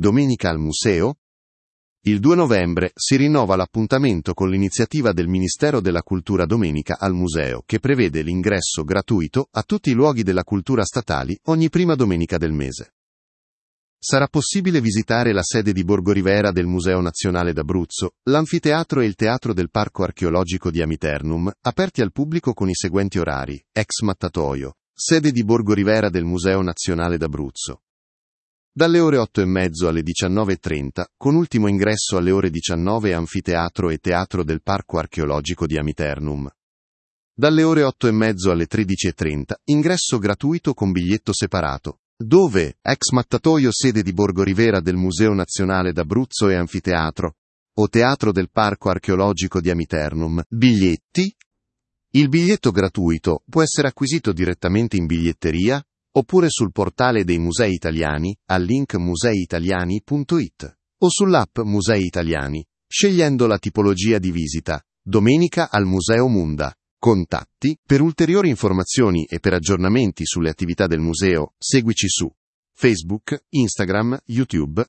Domenica al museo? Il 2 novembre si rinnova l'appuntamento con l'iniziativa del Ministero della Cultura Domenica al museo, che prevede l'ingresso gratuito a tutti i luoghi della cultura statali ogni prima domenica del mese. Sarà possibile visitare la sede di Borgo Rivera del Museo Nazionale d'Abruzzo, l'anfiteatro e il teatro del Parco Archeologico di Amiternum, aperti al pubblico con i seguenti orari: ex mattatoio, sede di Borgo Rivera del Museo Nazionale d'Abruzzo. Dalle ore 8:30 alle 19:30, con ultimo ingresso alle ore 19 anfiteatro e teatro del Parco Archeologico di Amiternum. Dalle ore 8:30 alle 13:30, ingresso gratuito con biglietto separato. Dove? Ex mattatoio, sede di Borgo Rivera del Museo Nazionale d'Abruzzo e anfiteatro, o teatro del Parco Archeologico di Amiternum. Biglietti? Il biglietto gratuito può essere acquisito direttamente in biglietteria, oppure sul portale dei Musei Italiani, al link museiitaliani.it, o sull'app Musei Italiani, scegliendo la tipologia di visita, domenica al Museo Munda. Contatti: per ulteriori informazioni e per aggiornamenti sulle attività del museo, seguici su Facebook, Instagram, YouTube